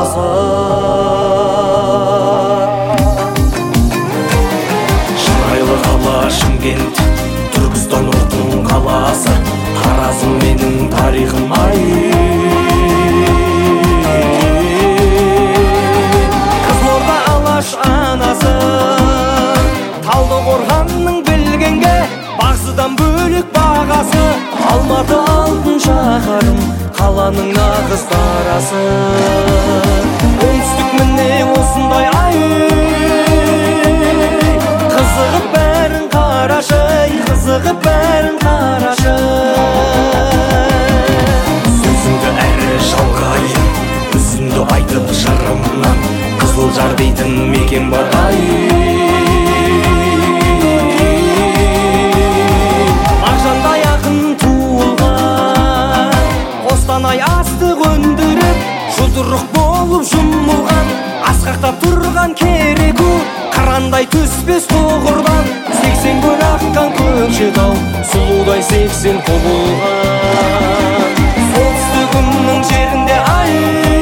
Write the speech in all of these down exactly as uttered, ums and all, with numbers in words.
қаласы. Шырайлы қала Шымкент, Түркістан ұлттың қаласы, Таразым менің тарихым ай. Қызылорда Алаш анасы, Талдықорғанның білгенге бағзыдан бөлек бағасы. Алматы алтын шаһарым, қаланың нағыз тарасы. Оңтүстік міне осындай ай, қызығып бәрін қарашы, қызығып бәрін қарашы. Сөзіңді әрі жалғайын, үзінді айтып жырымнан, Қызылжар дейтін мекен бар ай. Мағжандай ақын туылған, Қостанай астық өндіріп, жұдырық болып жұмылған, асқақтап тұрған кереку, қырандай түспес тоғырдан, сексен көл аққан Көкшетау, сұлудай сексен құбылған. Солтүстігімнің жерінде ай,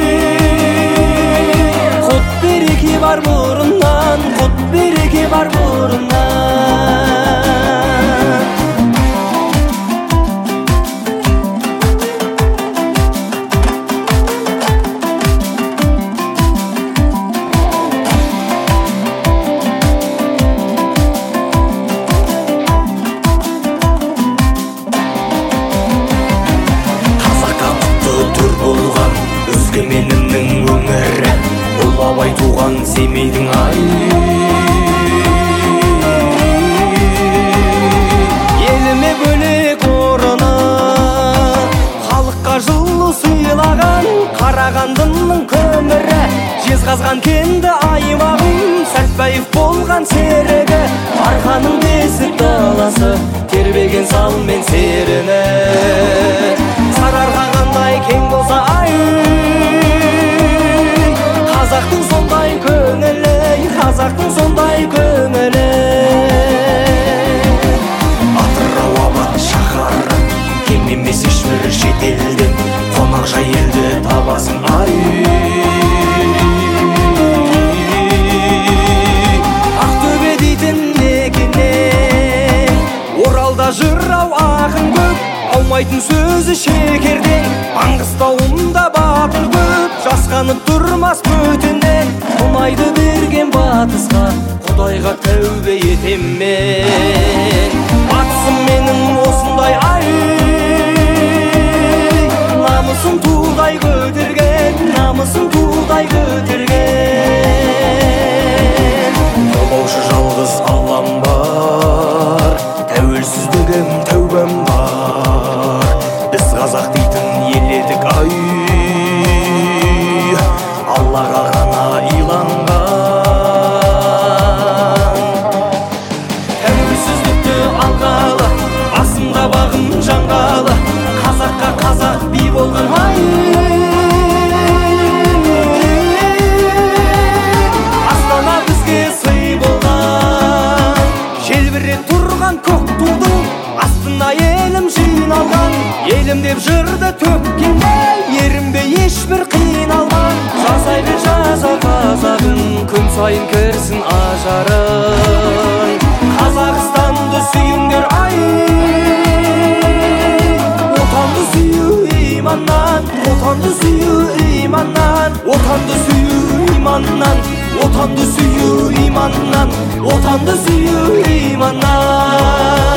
құт береке бар бұрыннан, құт береке бар бұрыннан. Өскеменімнің өңірі, ұлы абай туған Семейдің ай. Еліме бөлек орны, халыққа жылу сыйлаған, Қарағандының көмірі, Жезқазған кенді аймағым, Сәтбаев болған серігі, Арқаның бесік даласы, тербеген салмен серіні. Сарыарқа қандай кең болса ай, қазақтың сондай көңілі, қазақтың сондай көңілі. Атырау абат шаһары, кем емес ешбір шетелден, қонақжай елді табасың ай. Ақтөбе дейтін мекеннен, Оралда жырау ақын көп, аумайтын сөзі шекерден, Маңғыстауымда батыр көп, жасқанып тұрмас бөтеннен. Мұнайды берген батысқа, Құдайға тәубе етем мен. Батысым менің осындай ай, намысын тудай көтерген, намысын тудай көтерген. Жолаушы жалғыз аллам бар, тәуелсіздігім тәубем бар. Біз қазақ дейтін ел едік ай, Аллаға ғана иланған. Тәуелсіздікті алғалы, басымда бағым жаңғалы, қазаққа қазақ би болған ай. Астана бізге сый болған, желбіреп тұрған көк тудың астына елім жиналған. Елім деп жырды төккенде, ерінбе ешбір қиналған. Жасай бер жаза қазағың, күн сайын кірсін ажарың. Қазақстанды сүйіңдер ай, отанды сүю иманнан, отанды сүю иманнан, отанды сүю иманнан, отанды сүю иманнан, отанды сүю иманнан.